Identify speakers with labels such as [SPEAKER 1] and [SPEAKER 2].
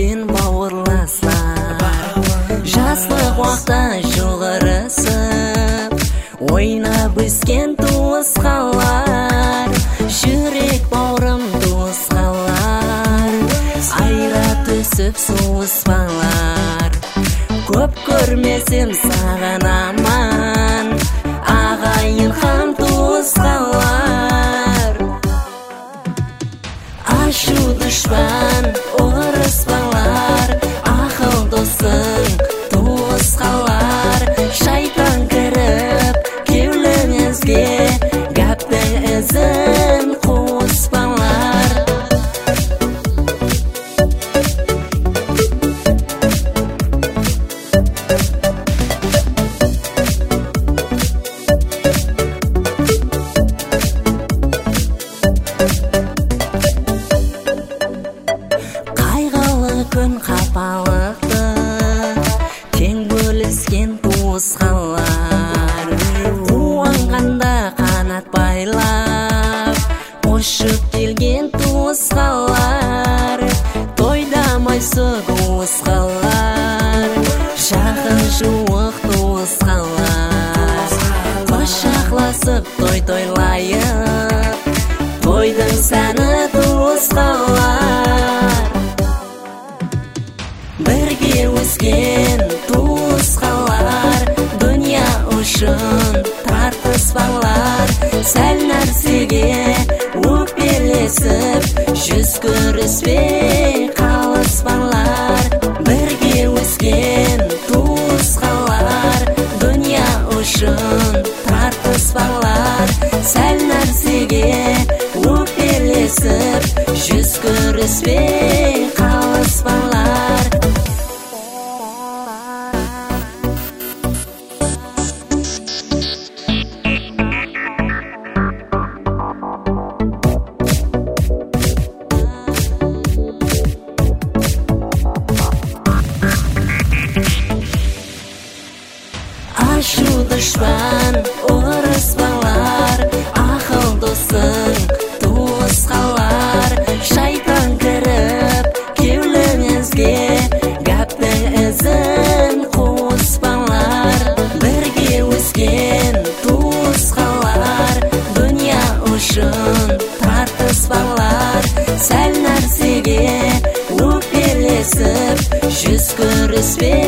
[SPEAKER 1] бен бауырластар, жастық уақта жоғарысып ойнап өскен туыс қалар, жүрек бауырым туыс қалар, айра түсіп суыспалар. Көп көрмесем саған аман, ағайын һәм туыс қалар. Ашу дұшпан ұрыспалар, ақыл досың туыс қалар. Шайтан кіріп кеуліңізге, гәптің ізін қуыспалар. Күн қапалықты тең бөліскен туыс қалар, қуанғанда қанат байлап ұшып келген туыс қалар. Тойда майсы туыс қалар, жақын жуық туыс қалар. Құшақласып той тойлайық, тойдың сәні туыс қалар. Бірге өскен туыс қалар, дүния үшін тартыспалар. Сәл нәрсеге өкпелесіп, жүз көріспей қалыспалар. Бірге өскен туыс қалар, дүния үшін тартыспалар. Сәл нәрсеге өкпелесіп, жүз көріспей қалыспалар. Ашу дұшпан ұрыспалар, ақыл досың туыс қалар. Шайтан кіріп кеуліңізге, гәптің ізін қуыспалар. Бірге өскен туыс қалар, дүния үшін тартыспалар. Сәл нәрсеге өкпелесіп, жүз көріспей